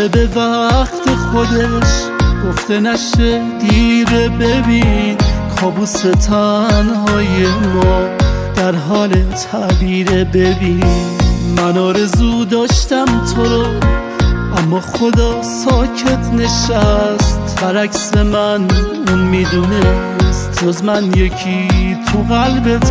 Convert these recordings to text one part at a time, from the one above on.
همه به وقت خودش، گفته نشه دیره. ببین کابوس تنهای ما در حال تعبیره. ببین من آرزو داشتم تو رو، اما خدا ساکت نشست. برعکس من اون میدونست جز من یکی تو قلبت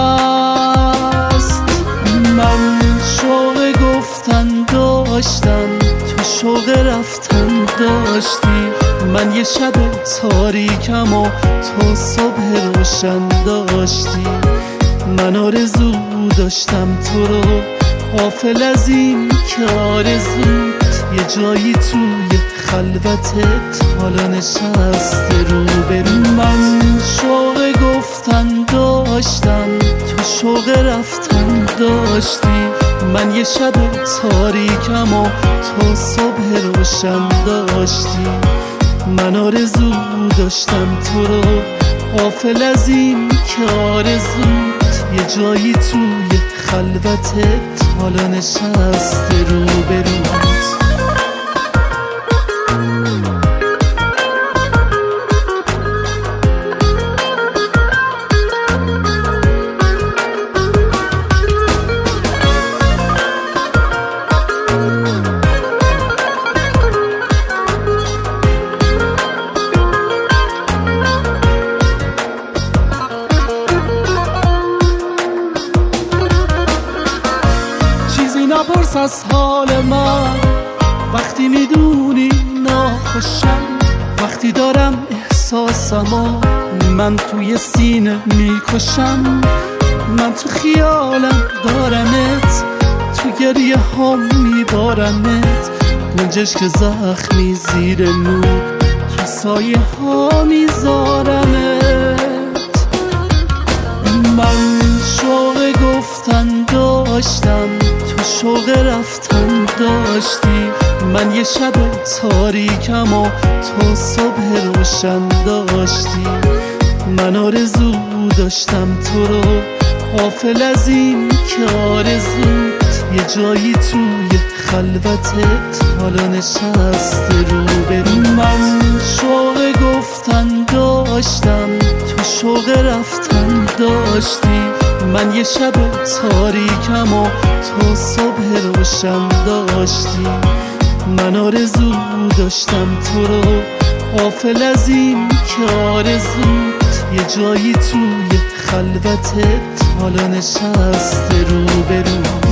هست. من شوق گفتن داشتم، تو شوق رفتن داشتی. من یه شب تاریکم و تو صبح روشن داشتی. من آرزو داشتم تو رو، غافل از این که آرزوت یه جایی توی خلوتت حالا نشسته رو برو. من شوق گفتن داشتم، تو شوق رفتن داشتی. من یه شب تاریکم و تو صبح روشن داشتی. من آرزو داشتم تو رو، غافل از این که آرزوت یه جایی توی خلوتت حالا نشسته رو بروت. نپرس از حال من وقتی میدونی ناخوشم، وقتی دارم احساسمو من توی سینه میکشم. من تو خیالم دارمت، تو گریه هم میبارمت. گنجش که زخمی زیر نور تو سایه ها میذارمت. من شوق گفتن داشتم، تو شوق رفتن داشتی. من یه شب تاریکم و تو صبح روشن داشتی. من آرزو داشتم تو رو، غافل از این که آرزوت یه جایی توی خلوتت حالا نشسته رو برو. من شوق گفتن داشتم، تو شوق رفتن داشتی. من یه شب تاریکم و تو صبح روشن داشتی. من آرزو داشتم تو رو، غافل از این که آرزوت یه جایی توی خلوتت حالا نشسته رو برو.